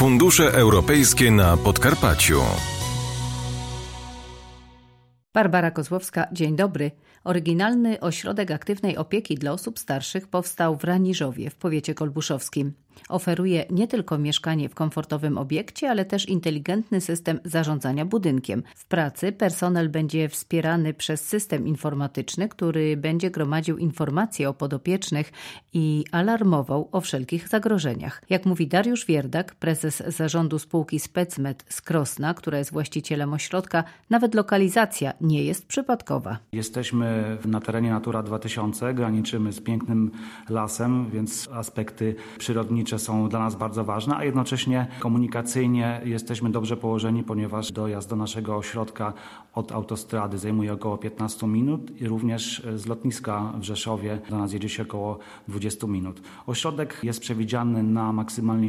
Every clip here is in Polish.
Fundusze europejskie na Podkarpaciu. Barbara Kozłowska, dzień dobry. Oryginalny ośrodek aktywnej opieki dla osób starszych powstał w Raniżowie w powiecie kolbuszowskim. Oferuje nie tylko mieszkanie w komfortowym obiekcie, ale też inteligentny system zarządzania budynkiem. W pracy personel będzie wspierany przez system informatyczny, który będzie gromadził informacje o podopiecznych i alarmował o wszelkich zagrożeniach. Jak mówi Dariusz Wierdak, prezes zarządu spółki Specmed z Krosna, która jest właścicielem ośrodka, nawet lokalizacja nie jest przypadkowa. Jesteśmy na terenie Natura 2000, graniczymy z pięknym lasem, więc aspekty przyrodnicze są dla nas bardzo ważne, a jednocześnie komunikacyjnie jesteśmy dobrze położeni, ponieważ dojazd do naszego ośrodka od autostrady zajmuje około 15 minut i również z lotniska w Rzeszowie do nas jedzie się około 20 minut. Ośrodek jest przewidziany na maksymalnie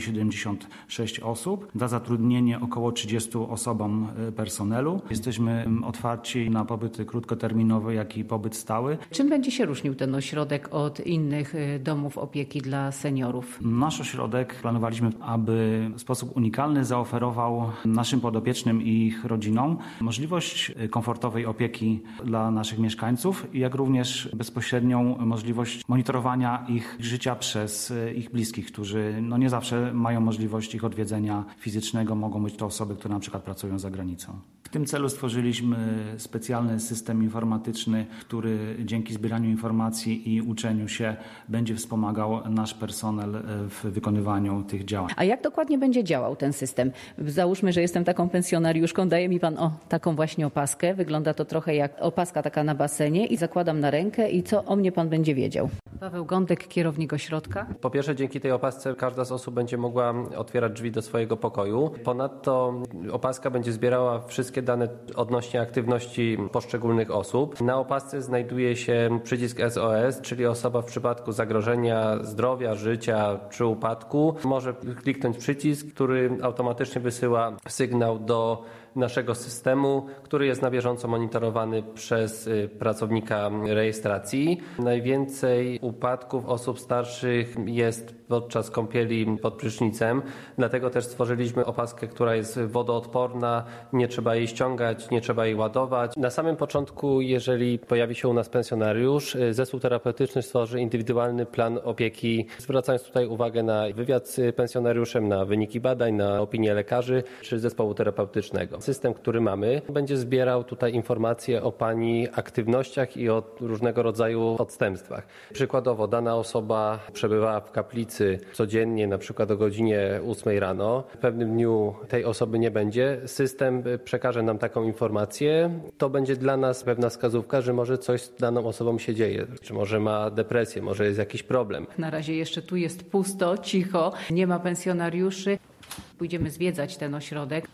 76 osób, da zatrudnienie około 30 osobom personelu. Jesteśmy otwarci na pobyty krótkoterminowe, jak i pobyt stały. Czym będzie się różnił ten ośrodek od innych domów opieki dla seniorów? Nasz ośrodek planowaliśmy, aby w sposób unikalny zaoferował naszym podopiecznym i ich rodzinom możliwość komfortowej opieki dla naszych mieszkańców, jak również bezpośrednią możliwość monitorowania ich życia przez ich bliskich, którzy nie zawsze mają możliwość ich odwiedzenia fizycznego. Mogą być to osoby, które na przykład pracują za granicą. W tym celu stworzyliśmy specjalny system informatyczny, który dzięki zbieraniu informacji i uczeniu się będzie wspomagał nasz personel w wykonywaniu tych działań. A jak dokładnie będzie działał ten system? Załóżmy, że jestem taką pensjonariuszką, daje mi pan taką właśnie opaskę. Wygląda to trochę jak opaska taka na basenie i zakładam na rękę i co o mnie pan będzie wiedział? Paweł Gądek, kierownik ośrodka. Po pierwsze, dzięki tej opasce każda z osób będzie mogła otwierać drzwi do swojego pokoju. Ponadto opaska będzie zbierała wszystkie dane odnośnie aktywności poszczególnych osób. Na opasce znajduje się przycisk SOS, czyli osoba w przypadku zagrożenia zdrowia, życia czy upadku może kliknąć przycisk, który automatycznie wysyła sygnał do naszego systemu, który jest na bieżąco monitorowany przez pracownika rejestracji. Najwięcej upadków osób starszych jest podczas kąpieli pod prysznicem, dlatego też stworzyliśmy opaskę, która jest wodoodporna, nie trzeba jej ściągać, nie trzeba jej ładować. Na samym początku, jeżeli pojawi się u nas pensjonariusz, zespół terapeutyczny stworzy indywidualny plan opieki, zwracając tutaj uwagę na wywiad z pensjonariuszem, na wyniki badań, na opinię lekarzy czy zespołu terapeutycznego. System, który mamy, będzie zbierał tutaj informacje o pani aktywnościach i o różnego rodzaju odstępstwach. Przykładowo dana osoba przebywała w kaplicy codziennie, na przykład o godzinie 8 rano. W pewnym dniu tej osoby nie będzie. System przekaże nam taką informację. To będzie dla nas pewna wskazówka, że może coś z daną osobą się dzieje. Czy może ma depresję, może jest jakiś problem. Na razie jeszcze tu jest pusto, cicho, nie ma pensjonariuszy. Pójdziemy zwiedzać ten ośrodek.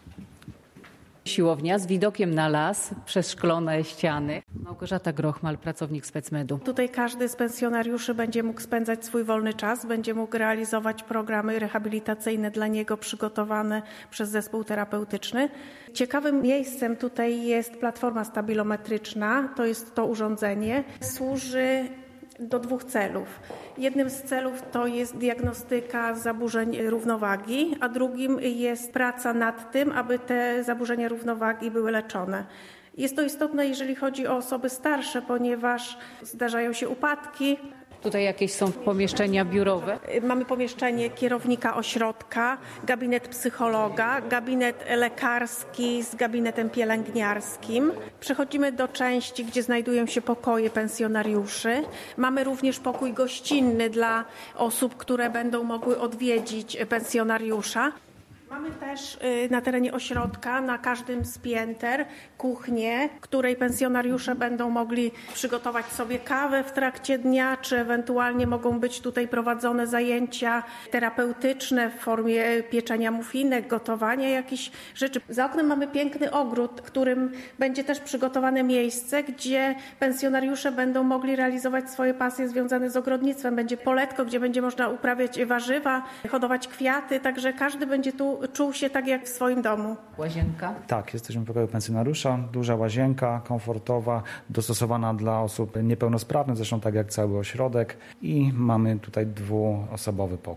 Siłownia z widokiem na las, przeszklone ściany. Małgorzata Grochmal, pracownik Specmedu. Tutaj każdy z pensjonariuszy będzie mógł spędzać swój wolny czas, będzie mógł realizować programy rehabilitacyjne dla niego przygotowane przez zespół terapeutyczny. Ciekawym miejscem tutaj jest platforma stabilometryczna, to jest to urządzenie. Służy do dwóch celów. Jednym z celów to jest diagnostyka zaburzeń równowagi, a drugim jest praca nad tym, aby te zaburzenia równowagi były leczone. Jest to istotne, jeżeli chodzi o osoby starsze, ponieważ zdarzają się upadki. Tutaj jakieś są pomieszczenia biurowe? Mamy pomieszczenie kierownika ośrodka, gabinet psychologa, gabinet lekarski z gabinetem pielęgniarskim. Przechodzimy do części, gdzie znajdują się pokoje pensjonariuszy. Mamy również pokój gościnny dla osób, które będą mogły odwiedzić pensjonariusza. Mamy też na terenie ośrodka, na każdym z pięter, kuchnię, w której pensjonariusze będą mogli przygotować sobie kawę w trakcie dnia, czy ewentualnie mogą być tutaj prowadzone zajęcia terapeutyczne w formie pieczenia muffinek, gotowania jakichś rzeczy. Za oknem mamy piękny ogród, w którym będzie też przygotowane miejsce, gdzie pensjonariusze będą mogli realizować swoje pasje związane z ogrodnictwem. Będzie poletko, gdzie będzie można uprawiać warzywa, hodować kwiaty, także każdy będzie tu czuł się tak jak w swoim domu. Łazienka? Tak, jesteśmy w pokoju pensjonariusza. Duża łazienka, komfortowa, dostosowana dla osób niepełnosprawnych, zresztą tak jak cały ośrodek. I mamy tutaj dwuosobowy pokój.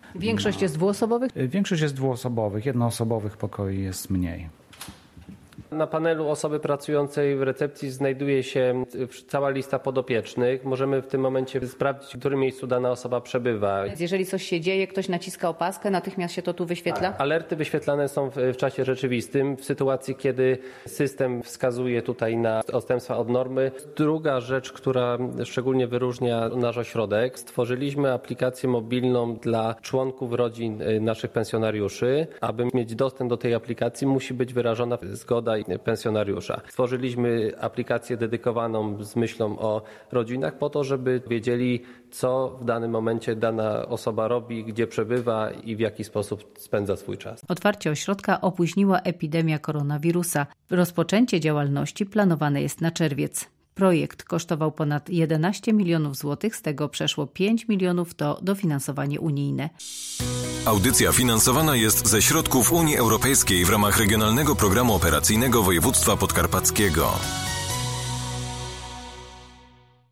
Większość jest dwuosobowych? Większość jest dwuosobowych, jednoosobowych pokoi jest mniej. Na panelu osoby pracującej w recepcji znajduje się cała lista podopiecznych. Możemy w tym momencie sprawdzić, w którym miejscu dana osoba przebywa. Jeżeli coś się dzieje, ktoś naciska opaskę, natychmiast się to tu wyświetla? Alerty wyświetlane są w czasie rzeczywistym, w sytuacji, kiedy system wskazuje tutaj na odstępstwa od normy. Druga rzecz, która szczególnie wyróżnia nasz ośrodek, stworzyliśmy aplikację mobilną dla członków rodzin naszych pensjonariuszy. Aby mieć dostęp do tej aplikacji, musi być wyrażona zgoda pensjonariusza. Stworzyliśmy aplikację dedykowaną z myślą o rodzinach po to, żeby wiedzieli, co w danym momencie dana osoba robi, gdzie przebywa i w jaki sposób spędza swój czas. Otwarcie ośrodka opóźniła epidemia koronawirusa. Rozpoczęcie działalności planowane jest na czerwiec. Projekt kosztował ponad 11 milionów złotych, z tego przeszło 5 milionów to dofinansowanie unijne. Audycja finansowana jest ze środków Unii Europejskiej w ramach Regionalnego Programu Operacyjnego Województwa Podkarpackiego.